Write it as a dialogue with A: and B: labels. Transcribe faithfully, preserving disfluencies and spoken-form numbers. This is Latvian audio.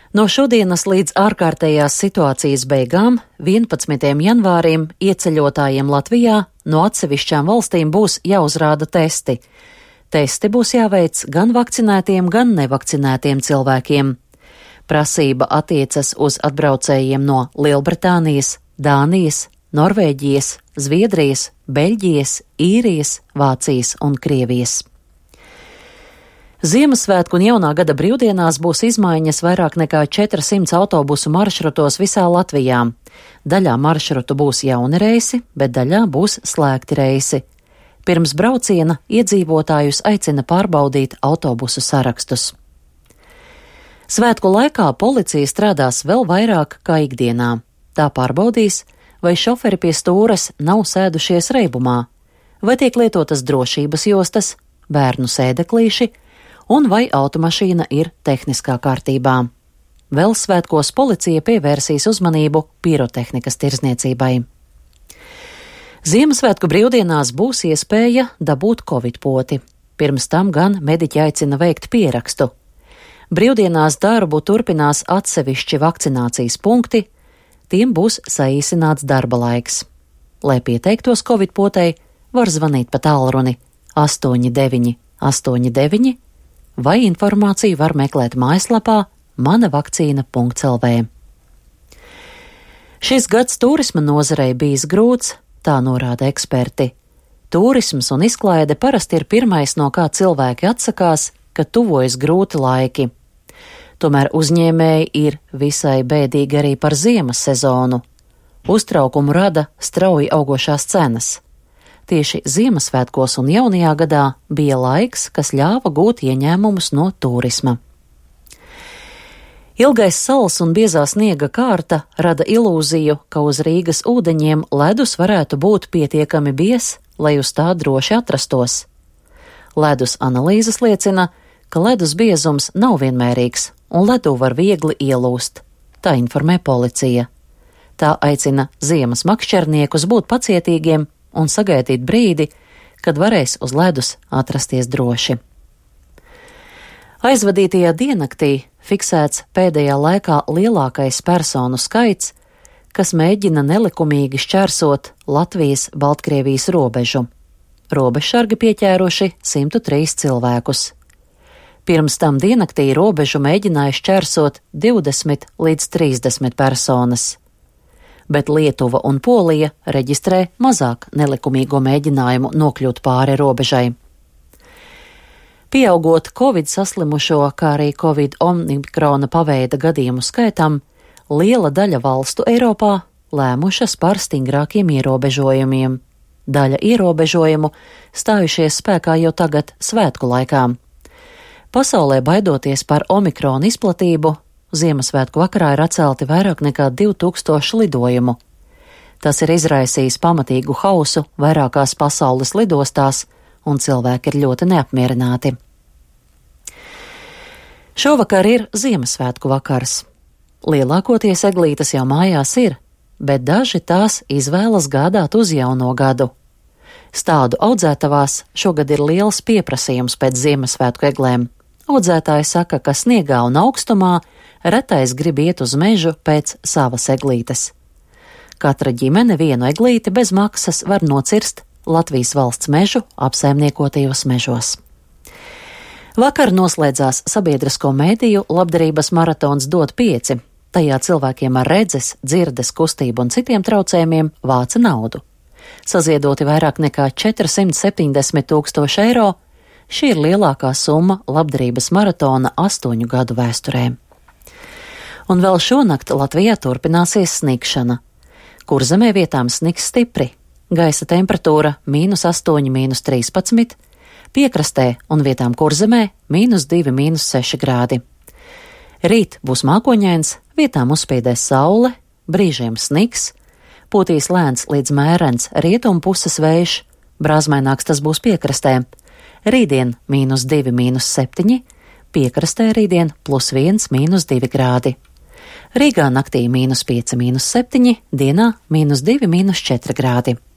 A: No šodienas līdz ārkārtējās situācijas beigām, vienpadsmitajam janvārim, ieceļotājiem Latvijā no atsevišķām valstīm būs jāuzrāda testi. Testi būs jāveic gan vakcinētiem, gan nevakcinētiem cilvēkiem. Prasība attiecas uz atbraucējiem no Lielbritānijas, Dānijas, Norvēģijas, Zviedrijas, Beļģijas, Īrijas, Vācijas un Krievijas. Ziemassvētku un jaunā gada brīvdienās būs izmaiņas vairāk nekā četrsimt autobusu maršrutos visā Latvijā. Daļā maršrutu būs jauni reisi, bet daļā būs slēgti reisi. Pirms brauciena iedzīvotājus aicina pārbaudīt autobusu sarakstus. Svētku laikā policija strādās vēl vairāk kā ikdienā. Tā pārbaudīs, vai šoferi pie stūres nav sēdušies reibumā, vai tiek lietotas drošības jostas, bērnu sēdeklīši, un vai automašīna ir tehniskā kārtībā. Vēl svētkos policija pievērsīs uzmanību pirotehnikas tirdzniecībai. Ziemassvētku brīvdienās būs iespēja dabūt covid poti. Pirms tam gan mediķi aicina veikt pierakstu. Brīvdienās darbu turpinās atsevišķi vakcinācijas punkti, tiem būs saīsināts darba laiks. Lai pieteiktos covid potei, var zvanīt pa tālruni astoņi deviņi astoņi deviņi vai informāciju var meklēt mājaslapā manavakcīna punkts el vē. Šis gads turisma nozarei bijis grūts, tā norāda eksperti. Turisms un izklaide parasti ir pirmais, no kā cilvēki atsakās, kad tuvojas grūti laiki. Tomēr uzņēmēji ir visai bēdīgi arī par ziemas sezonu. Uztraukumu rada strauji augošās cenas. Tieši Ziemassvētkos un jaunajā gadā bija laiks, kas ļāva gūt ieņēmumus no turisma. Ilgais sals un biezā sniega kārta rada ilūziju, ka uz Rīgas ūdeņiem ledus varētu būt pietiekami biezs, lai uz tā droši atrastos. Ledus analīzes liecina, ka ledus biezums nav vienmērīgs un ledu var viegli ielūst, tā informē policija. Tā aicina ziemas makšķerniekus būt pacietīgiem un sagaidīt brīdi, kad varēs uz ledus atrasties droši. Aizvadītajā diennaktī fiksēts pēdējā laikā lielākais personu skaits, kas mēģina nelikumīgi šķērsot Latvijas-Baltkrievijas robežu. Robežsargi pieķēruši simt trīs cilvēkus. Pirms tam diennaktī robežu mēģināja šķērsot divdesmit līdz trīsdesmit personas. Bet Lietuva un Polija reģistrē mazāk nelikumīgo mēģinājumu nokļūt pāri robežai. Pieaugot Covid saslimušo, kā arī Covid omikrona paveida gadījumu skaitam, liela daļa valstu Eiropā lēmušas par stingrākiem ierobežojumiem. Daļa ierobežojumu stājušies spēkā jau tagad svētku laikā. Pasaulē baidoties par omikrona izplatību, Ziemassvētku vakarā ir atcelti vairāk nekā divi tūkstoši lidojumu. Tas ir izraisījis pamatīgu hausu vairākās pasaules lidostās, un cilvēki ir ļoti neapmierināti. Šovakar ir Ziemassvētku vakars. Lielākoties eglītes jau mājās ir, bet daži tās izvēlas gādāt uz jauno gadu. Stādu audzētavās šogad ir liels pieprasījums pēc Ziemassvētku eglēm. Audzētāji saka, ka sniegā un augstumā retais grib iet uz mežu pēc savas eglītes. Katra ģimene vienu eglīti bez maksas var nocirst Latvijas valsts mežu apsaimniekotajos mežos. Vakar noslēdzās sabiedrisko mediju labdarības maratons Dod pieci. Tajā cilvēkiem ar redzes, dzirdes, kustību un citiem traucējumiem vāca naudu. Saziedoti vairāk nekā četrsimt septiņdesmit tūkstoši eiro. Šī ir lielākā summa labdarības maratona astoņu gadu vēsturē. Un vēl šonakt Latvijā turpināsies snigšana. Kurzemē vietām snigs stipri, gaisa temperatūra mīnus astoņi, mīnus trīspadsmit, piekrastē un vietām Kurzemē mīnus divi, mīnus seši grādi. Rīt būs mākoņains, vietām uzspīdēs saule, brīžiem snigs, pūtīs lēns līdz mērens rietumu puses vējš, brāzmaināks tas būs piekrastē. Rītdien mīnus divi, mīnus septiņi, piekrastē rītdien plus viens, mīnus divi grādi. Rīgā naktī mīnus pieci, mīnus septiņi, dienā mīnus divi, mīnus četri grādi.